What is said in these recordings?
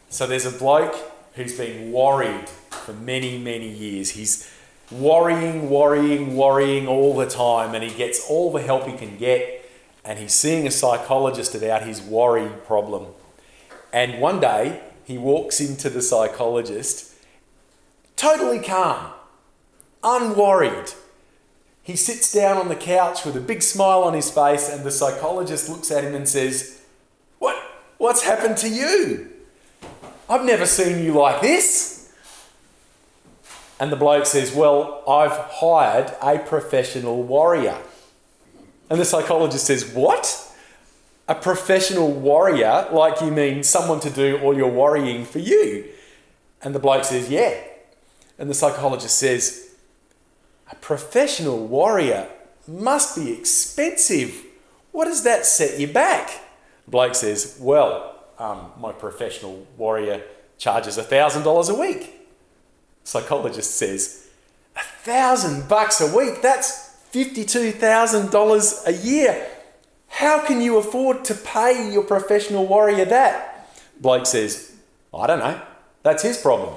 So there's a bloke who's been worried for many, many years. He's worrying all the time, and he gets all the help he can get, and he's seeing a psychologist about his worry problem. And one day he walks into the psychologist totally calm, unworried. He sits down on the couch with a big smile on his face, and the psychologist looks at him and says, What's happened to you? I've never seen you like this. And the bloke says, well, I've hired a professional warrior. And the psychologist says, what? A professional warrior? Like you mean someone to do all your worrying for you? And the bloke says, yeah. And the psychologist says, a professional warrior must be expensive. What does that set you back? The bloke says, well, my professional warrior charges $1,000 a week. Psychologist says, $1,000 a week? That's $52,000 a year. How can you afford to pay your professional warrior that? Bloke says, I don't know. That's his problem.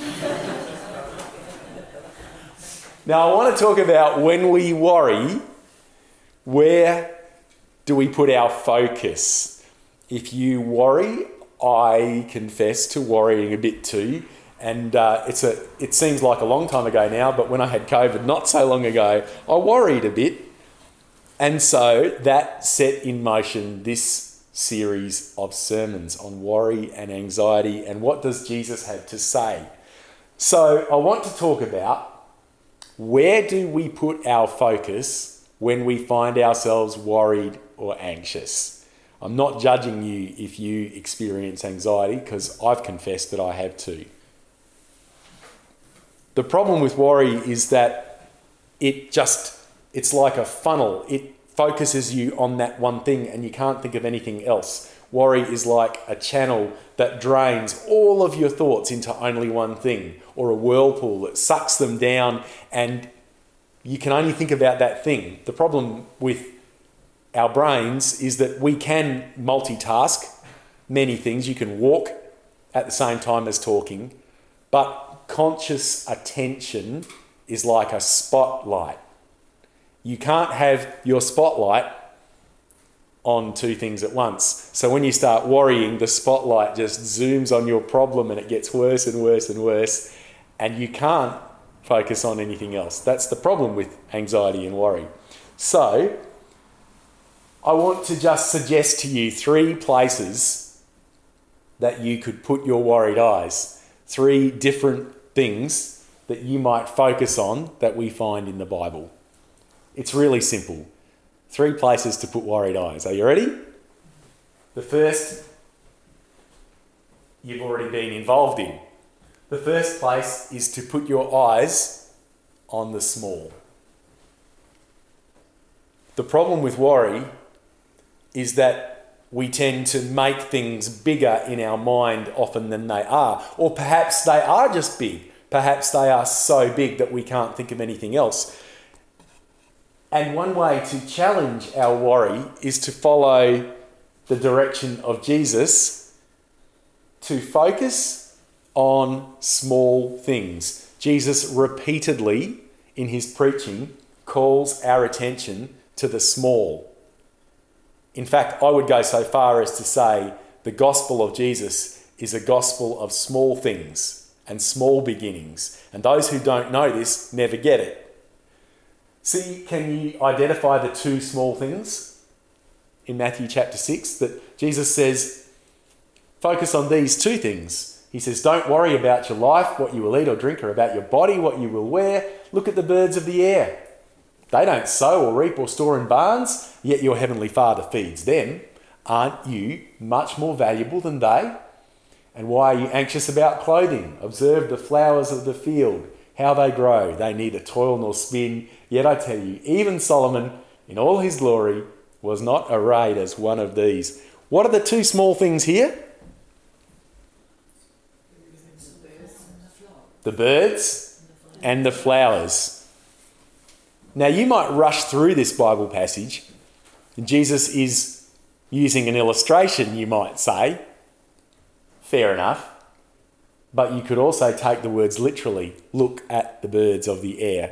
Now, I want to talk about when we worry, where do we put our focus? If you worry, I confess to worrying a bit too. And it seems like a long time ago now, but when I had COVID not so long ago, I worried a bit. And so that set in motion this series of sermons on worry and anxiety and what does Jesus have to say. So I want to talk about where do we put our focus when we find ourselves worried or anxious. I'm not judging you if you experience anxiety because I've confessed that I have too. The problem with worry is that it's like a funnel. It focuses you on that one thing and you can't think of anything else. Worry is like a channel that drains all of your thoughts into only one thing, or a whirlpool that sucks them down and you can only think about that thing. The problem with our brains is that we can multitask many things. You can walk at the same time as talking, but conscious attention is like a spotlight. You can't have your spotlight on two things at once. So when you start worrying, the spotlight just zooms on your problem and it gets worse and worse and worse, and you can't focus on anything else. That's the problem with anxiety and worry. So I want to just suggest to you 3 places that you could put your worried eyes. 3 different things that you might focus on that we find in the Bible. It's really simple. 3 places to put worried eyes. Are you ready? The first, you've already been involved in. The first place is to put your eyes on the small. The problem with worry is that we tend to make things bigger in our mind often than they are. Or perhaps they are just big. Perhaps they are so big that we can't think of anything else. And one way to challenge our worry is to follow the direction of Jesus, to focus on small things. Jesus repeatedly in his preaching calls our attention to the small. In fact, I would go so far as to say the gospel of Jesus is a gospel of small things and small beginnings. And those who don't know this never get it. See, can you identify the 2 small things in Matthew chapter 6 that Jesus says, focus on these 2 things. He says, don't worry about your life, what you will eat or drink, or about your body, what you will wear. Look at the birds of the air. They don't sow or reap or store in barns, yet your heavenly Father feeds them. Aren't you much more valuable than they? And why are you anxious about clothing? Observe the flowers of the field, how they grow. They neither toil nor spin. Yet I tell you, even Solomon, in all his glory, was not arrayed as one of these. What are the 2 small things here? The birds and the flowers. Now, you might rush through this Bible passage. Jesus is using an illustration, you might say. Fair enough. But you could also take the words literally. Look at the birds of the air.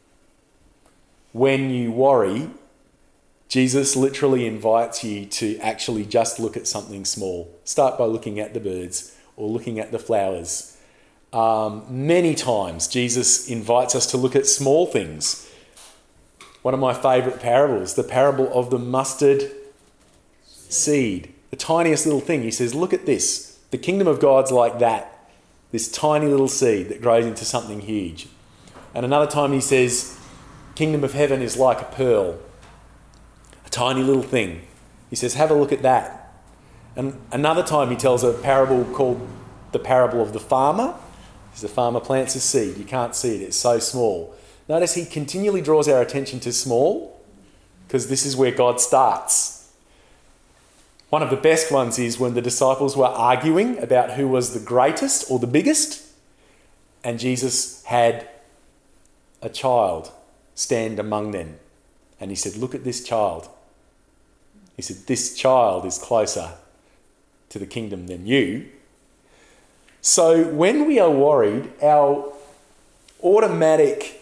When you worry, Jesus literally invites you to actually just look at something small. Start by looking at the birds or looking at the flowers. Many times Jesus invites us to look at small things. One of my favourite parables, the parable of the mustard seed, the tiniest little thing. He says, look at this. The kingdom of God's like that. This tiny little seed that grows into something huge. And another time he says, kingdom of heaven is like a pearl. A tiny little thing. He says, have a look at that. And another time he tells a parable called the parable of the farmer. The farmer plants a seed. You can't see it. It's so small. Notice he continually draws our attention to small because this is where God starts. One of the best ones is when the disciples were arguing about who was the greatest or the biggest, and Jesus had a child stand among them. And he said, look at this child. He said, this child is closer to the kingdom than you. So when we are worried, our automatic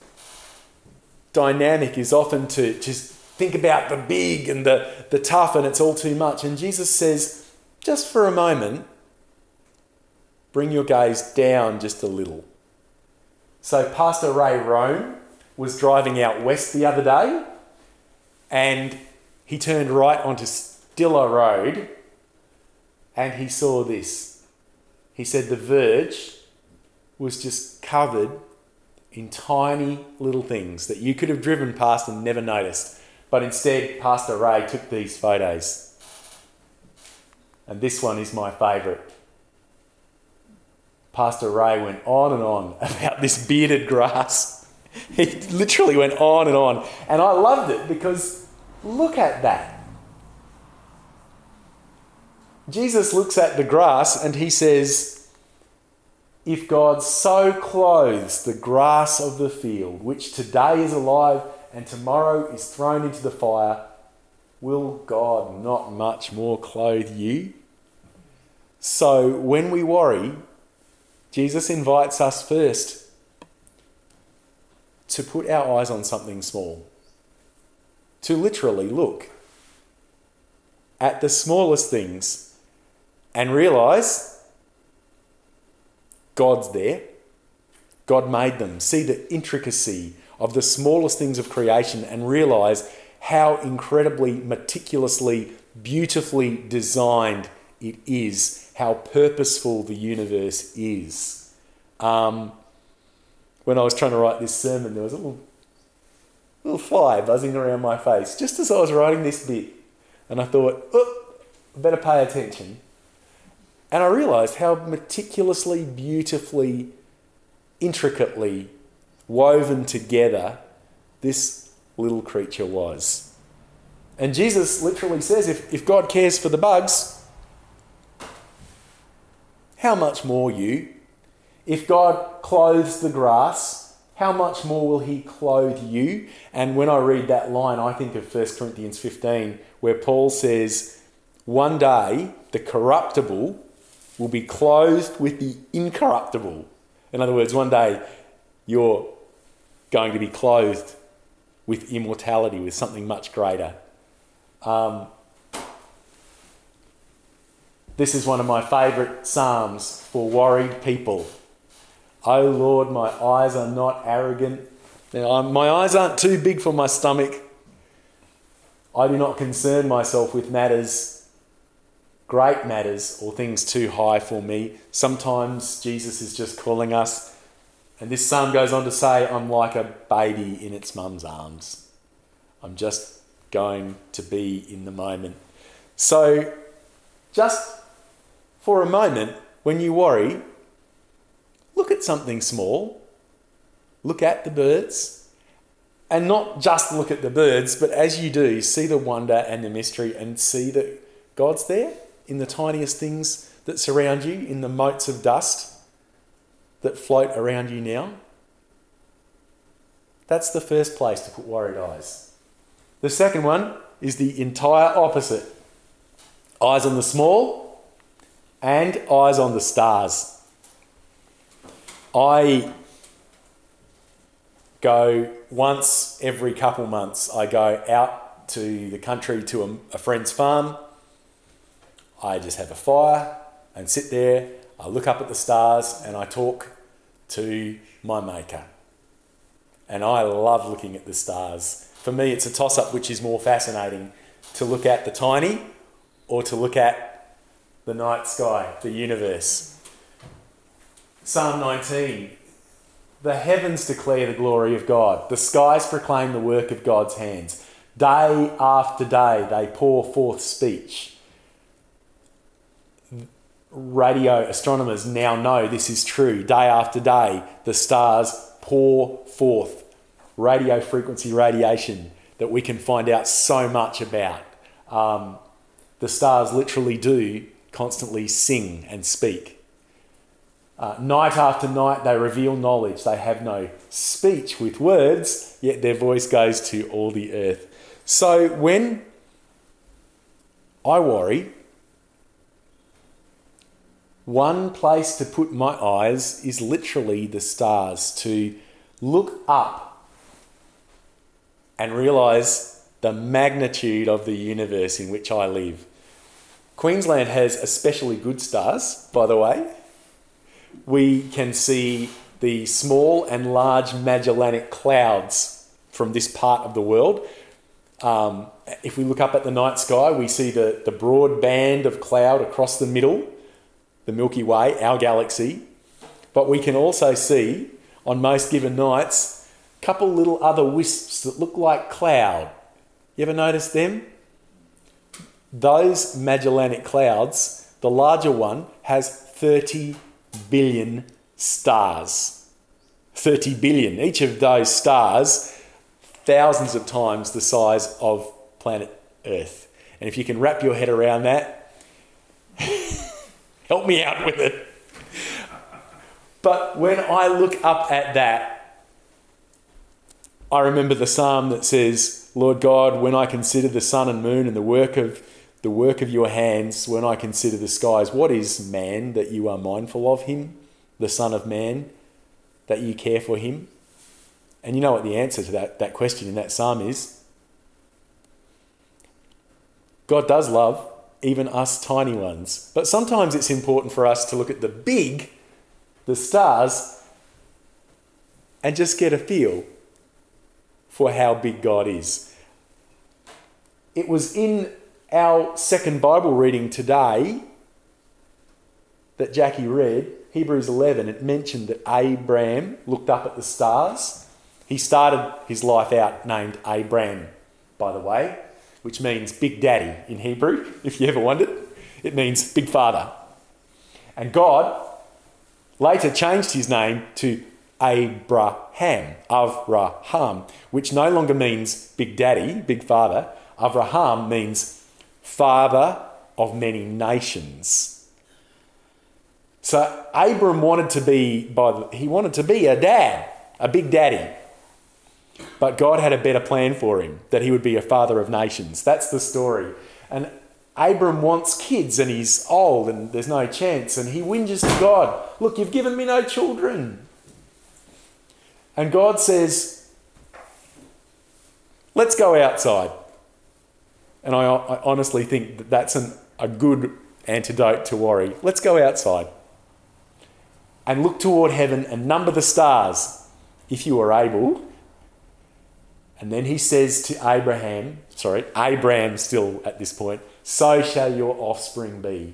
dynamic is often to just think about the big and the tough, and it's all too much. And Jesus says, just for a moment, bring your gaze down just a little. So Pastor Ray Roan was driving out west the other day, and he turned right onto Stiller Road, and he saw this. He said the verge was just covered in tiny little things that you could have driven past and never noticed. But instead, Pastor Ray took these photos. And this one is my favourite. Pastor Ray went on and on about this bearded grass. He literally went on and on. And I loved it because look at that. Jesus looks at the grass and he says, if God so clothes the grass of the field, which today is alive and tomorrow is thrown into the fire, will God not much more clothe you? So when we worry, Jesus invites us first to put our eyes on something small, to literally look at the smallest things and realise God's there. God made them. See the intricacy of the smallest things of creation and realise how incredibly, meticulously, beautifully designed it is, how purposeful the universe is. When I was trying to write this sermon, there was a little fly buzzing around my face just as I was writing this bit. And I thought, I better pay attention. And I realised how meticulously, beautifully, intricately woven together this little creature was. And Jesus literally says, if God cares for the bugs, how much more you? If God clothes the grass, how much more will he clothe you? And when I read that line, I think of 1 Corinthians 15, where Paul says, one day the corruptible will be clothed with the incorruptible. In other words, one day you're going to be clothed with immortality, with something much greater. This is one of my favourite psalms for worried people. Oh Lord, my eyes are not arrogant. Now, my eyes aren't too big for my stomach. I do not concern myself with great matters, or things too high for me. Sometimes Jesus is just calling us, and this psalm goes on to say, I'm like a baby in its mum's arms. I'm just going to be in the moment. So just for a moment, when you worry, look at something small. Look at the birds. And not just look at the birds, but as you do, see the wonder and the mystery and see that God's there in the tiniest things that surround you, in the motes of dust that float around you now. That's the first place to put worried eyes. The second one is the entire opposite. Eyes on the small and eyes on the stars. I go once every couple months, I go out to the country to a friend's farm. I just have a fire and sit there. I look up at the stars and I talk to my maker. And I love looking at the stars. For me, it's a toss-up which is more fascinating, to look at the tiny or to look at the night sky, the universe. Psalm 19. The heavens declare the glory of God. The skies proclaim the work of God's hands. Day after day they pour forth speech. Radio astronomers now know this is true. Day after day the stars pour forth radio frequency radiation that we can find out so much about. The stars literally do constantly sing and speak. Night after night they reveal knowledge. They have no speech with words, yet their voice goes to all the earth. So when I worry, one place to put my eyes is literally the stars, to look up and realise the magnitude of the universe in which I live. Queensland has especially good stars, by the way. We can see the small and large Magellanic Clouds from this part of the world. If we look up at the night sky, we see the broad band of cloud across the middle, the Milky Way, our galaxy. But we can also see, on most given nights, a couple little other wisps that look like cloud. You ever notice them? Those Magellanic Clouds, the larger one, has 30 billion stars. 30 billion. Each of those stars, thousands of times the size of planet Earth. And if you can wrap your head around that, help me out with it. But when I look up at that, I remember the psalm that says, Lord God, when I consider the sun and moon and the work of your hands, when I consider the skies, what is man that you are mindful of him? The Son of Man, that you care for him? And you know what the answer to that question in that psalm is? God does love even us tiny ones. But sometimes it's important for us to look at the big, the stars, and just get a feel for how big God is. It was in our second Bible reading today that Jackie read, Hebrews 11, it mentioned that Abraham looked up at the stars. He started his life out named Abram, by the way, which means Big Daddy in Hebrew, if you ever wondered. It means Big Father. And God later changed his name to Avraham, which no longer means Big Daddy, Big Father. Avraham means father of many nations. So Abram wanted to be a dad, a big daddy. But God had a better plan for him, that he would be a father of nations. That's the story. And Abram wants kids and he's old and there's no chance. And he whinges to God, look, you've given me no children. And God says, let's go outside. And I honestly think that that's a good antidote to worry. Let's go outside and look toward heaven and number the stars, if you are able. And then he says to Abram still at this point, so shall your offspring be.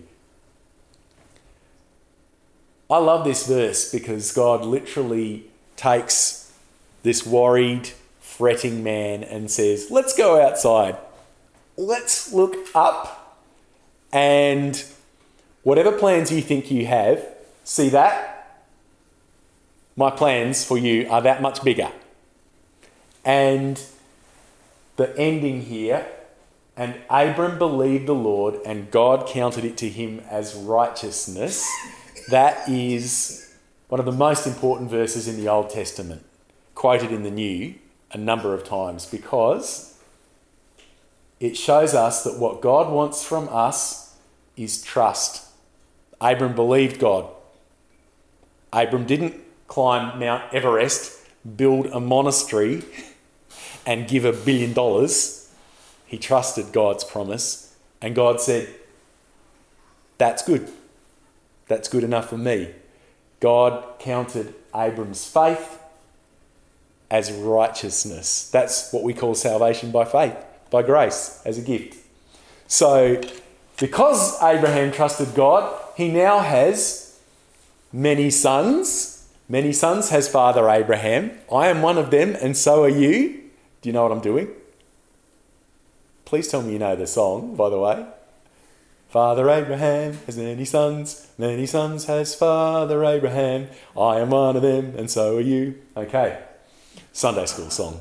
I love this verse because God literally takes this worried, fretting man and says, let's go outside. Let's look up, and whatever plans you think you have, see that? My plans for you are that much bigger. And the ending here, and Abram believed the Lord and God counted it to him as righteousness. That is one of the most important verses in the Old Testament, quoted in the New a number of times, because it shows us that what God wants from us is trust. Abram believed God. Abram didn't climb Mount Everest, build a monastery, and give $1 billion. He trusted God's promise, and God said, that's good. That's good enough for me. God counted Abram's faith as righteousness. That's what we call salvation by faith, by grace, as a gift. So, because Abraham trusted God, he now has many sons. Many sons has Father Abraham. I am one of them, and so are you. Do you know what I'm doing? Please tell me you know the song, by the way. Father Abraham has many sons has Father Abraham. I am one of them, and so are you. Okay, Sunday school song.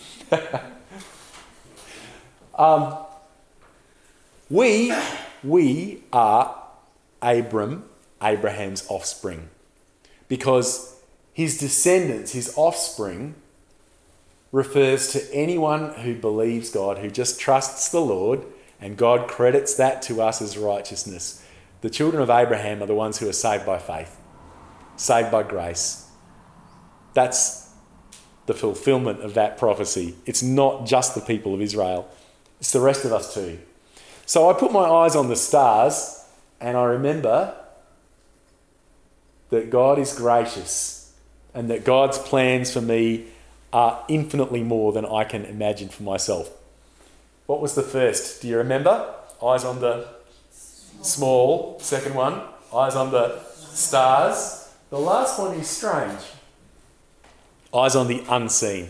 We are Abraham's offspring, because his descendants, his offspring, refers to anyone who believes God, who just trusts the Lord, and God credits that to us as righteousness. The children of Abraham are the ones who are saved by faith, saved by grace. That's the fulfillment of that prophecy. It's not just the people of Israel, it's the rest of us too. So I put my eyes on the stars, and I remember that God is gracious, and that God's plans for me are infinitely more than I can imagine for myself. What was the first? Do you remember? Eyes on the small. Second one, eyes on the stars. The last one is strange. Eyes on the unseen.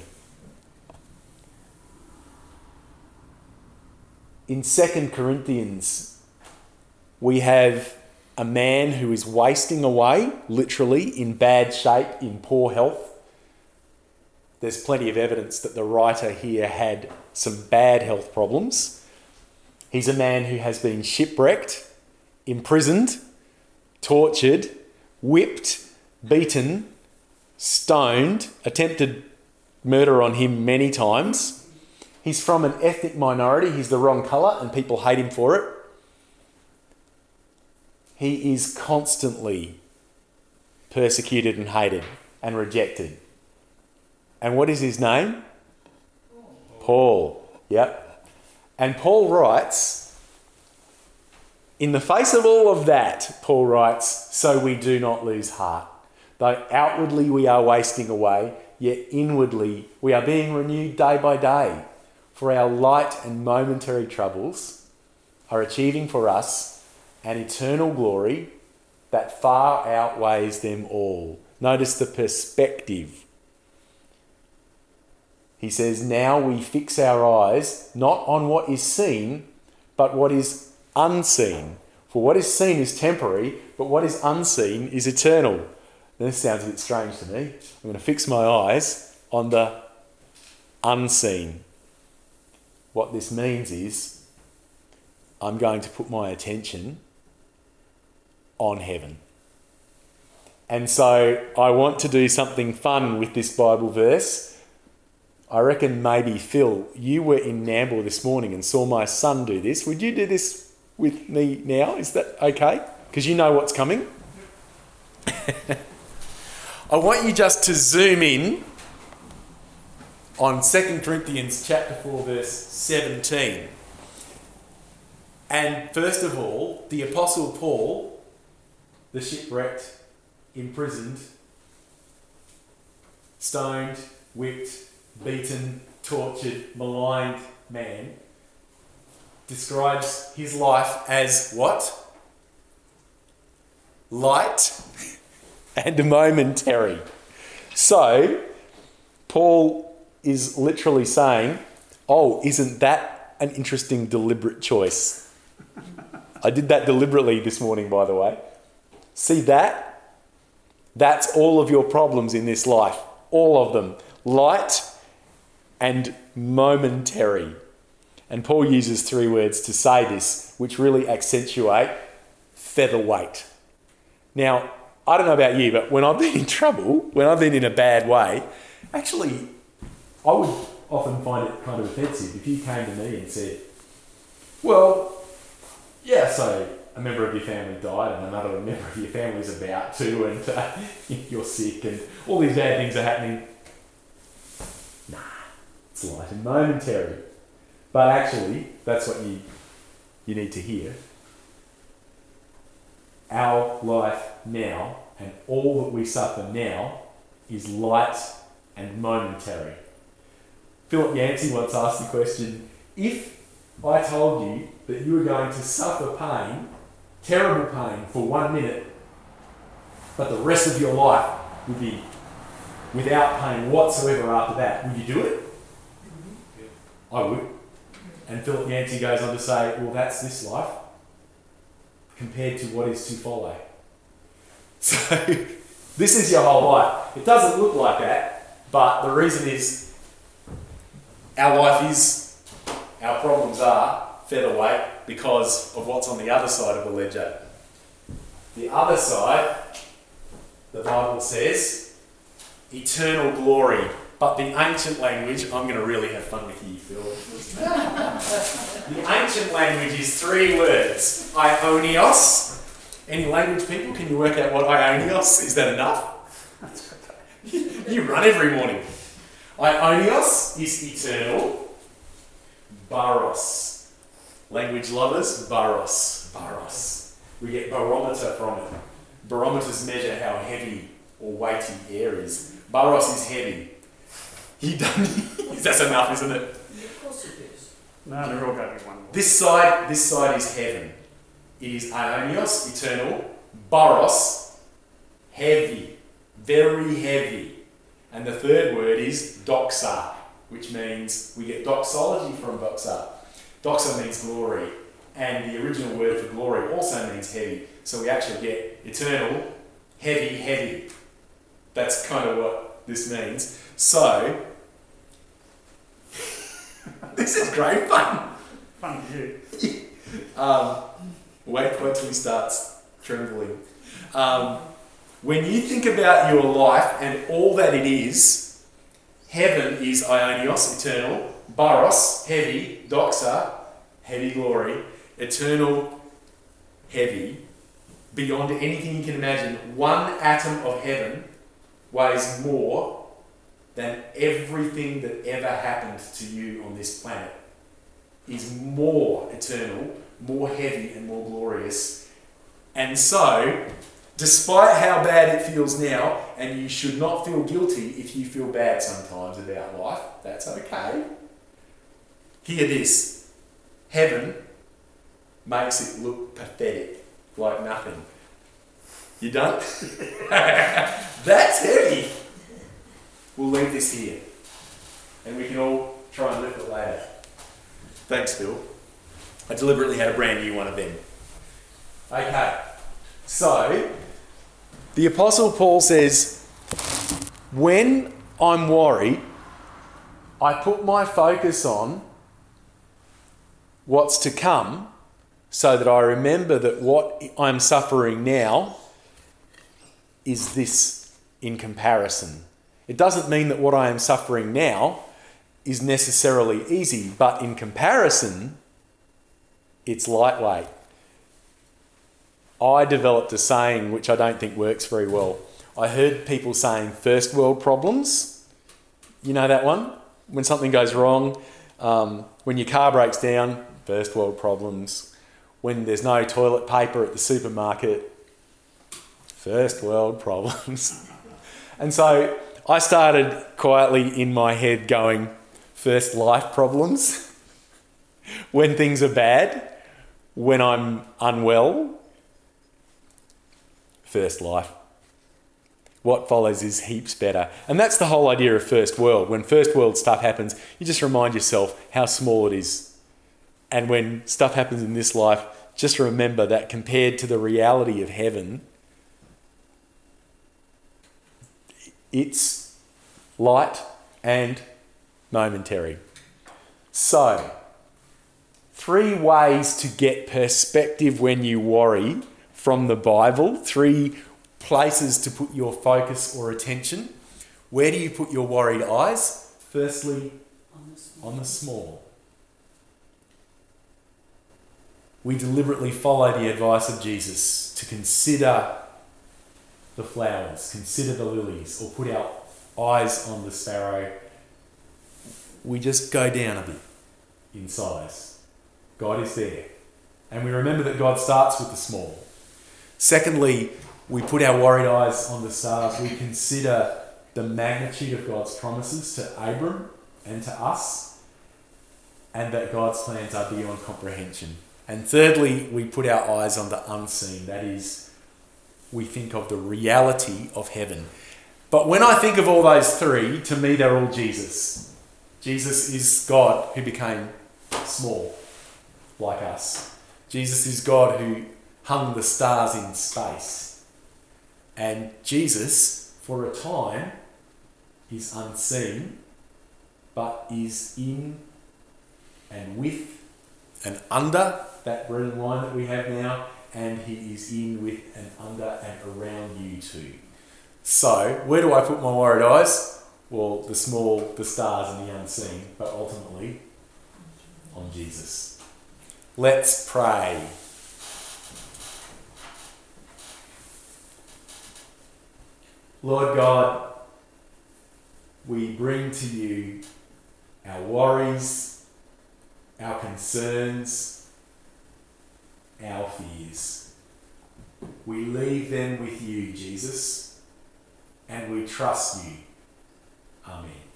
In 2 Corinthians, we have a man who is wasting away, literally, in bad shape, in poor health. There's plenty of evidence that the writer here had some bad health problems. He's a man who has been shipwrecked, imprisoned, tortured, whipped, beaten, stoned, attempted murder on him many times. He's from an ethnic minority. He's the wrong colour and people hate him for it. He is constantly persecuted and hated and rejected. And what is his name? Paul. Yep. And Paul writes, in the face of all of that, Paul writes, so we do not lose heart. Though outwardly we are wasting away, yet inwardly we are being renewed day by day. For our light and momentary troubles are achieving for us an eternal glory that far outweighs them all. Notice the perspective. He says, now we fix our eyes not on what is seen, but what is unseen. For what is seen is temporary, but what is unseen is eternal. Now, this sounds a bit strange to me. I'm going to fix my eyes on the unseen. What this means is I'm going to put my attention on heaven. And so I want to do something fun with this Bible verse. I reckon maybe, Phil, you were in Nambour this morning and saw my son do this. Would you do this with me now? Is that okay? Because you know what's coming. I want you just to zoom in on 2 Corinthians chapter 4, verse 17. And first of all, the Apostle Paul, the shipwrecked, imprisoned, stoned, whipped, beaten, tortured, maligned man, describes his life as what? Light and momentary. So, Paul is literally saying, oh, isn't that an interesting deliberate choice? I did that deliberately this morning, by the way. See that? That's all of your problems in this life. All of them. Light and momentary. And Paul uses 3 words to say this, which really accentuate featherweight. Now, I don't know about you, but when I've been in trouble, when I've been in a bad way, actually, I would often find it kind of offensive if you came to me and said, well, yeah, so a member of your family died and another member of your family's about to, and you're sick and all these bad things are happening. Nah, it's light and momentary. But actually, that's what you need to hear. Our life now and all that we suffer now is light and momentary. Philip Yancey once asked the question, if I told you that you were going to suffer pain, terrible pain, for 1 minute, but the rest of your life would be without pain whatsoever after that, would you do it? Mm-hmm. I would. And Philip Yancey goes on to say, well, that's this life compared to what is to follow. So, this is your whole life. It doesn't look like that, but the reason is our life is, our problems are featherweight because of what's on the other side of the ledger. The other side, the Bible says, eternal glory. But the ancient language, I'm going to really have fun with you, Phil. The ancient language is 3 words. Ionios. Any language people, can you work out what Ionios? Is that enough? You run every morning. Ionios is eternal. Baros. Language lovers, baros. Baros. We get barometer from it. Barometers measure how heavy or weighty air is. Baros is heavy. That's enough, isn't it? Of course it is. No, they're all going to be one more. This side is heaven. It is aionios, eternal. Baros, heavy, very heavy. And the third word is doxa, which means we get doxology from doxa. Doxa means glory. And the original word for glory also means heavy. So we actually get eternal, heavy, heavy. That's kind of what this means. So, this is great fun. Fun for you. Wait till he starts trembling. When you think about your life and all that it is, heaven is Ionios, eternal, Baros, heavy, Doxa, heavy glory, eternal, heavy, beyond anything you can imagine. One atom of heaven weighs more than everything that ever happened to you on this planet. Is more eternal, more heavy and more glorious. And so, despite how bad it feels now, and you should not feel guilty if you feel bad sometimes about life, that's okay. Hear this. Heaven makes it look pathetic, like nothing. You done? That's heavy. We'll leave this here. And we can all try and lift it later. Thanks, Phil. I deliberately had a brand new one of them. Okay. So, the Apostle Paul says, when I'm worried, I put my focus on what's to come so that I remember that what I'm suffering now is this in comparison. It doesn't mean that what I am suffering now is necessarily easy, but in comparison, it's lightweight. I developed a saying which I don't think works very well. I heard people saying first world problems. You know that one? When something goes wrong, when your car breaks down, first world problems. When there's no toilet paper at the supermarket, first world problems. And so I started quietly in my head going, first life problems. When things are bad, when I'm unwell, first life. What follows is heaps better. And that's the whole idea of first world. When first world stuff happens, you just remind yourself how small it is. And when stuff happens in this life, just remember that compared to the reality of heaven, it's light and momentary. So, 3 ways to get perspective when you worry from the Bible. 3 places to put your focus or attention. Where do you put your worried eyes? Firstly, on the small. we deliberately follow the advice of Jesus to consider the flowers, consider the lilies, or put our eyes on the sparrow, we just go down a bit in size. God is there. And we remember that God starts with the small. Secondly, we put our worried eyes on the stars. We consider the magnitude of God's promises to Abram and to us, and that God's plans are beyond comprehension. And thirdly, we put our eyes on the unseen. That is, we think of the reality of heaven. But when I think of all those three, to me they're all Jesus. Jesus is God who became small, like us. Jesus is God who hung the stars in space. And Jesus, for a time, is unseen, but is in and with and under that bread and wine that we have now, and he is in, with, and under, and around you too. So, where do I put my worried eyes? Well, the small, the stars, and the unseen, but ultimately on Jesus. Let's pray. Lord God, we bring to you our worries, our concerns, our fears. We leave them with you, Jesus, and we trust you. Amen.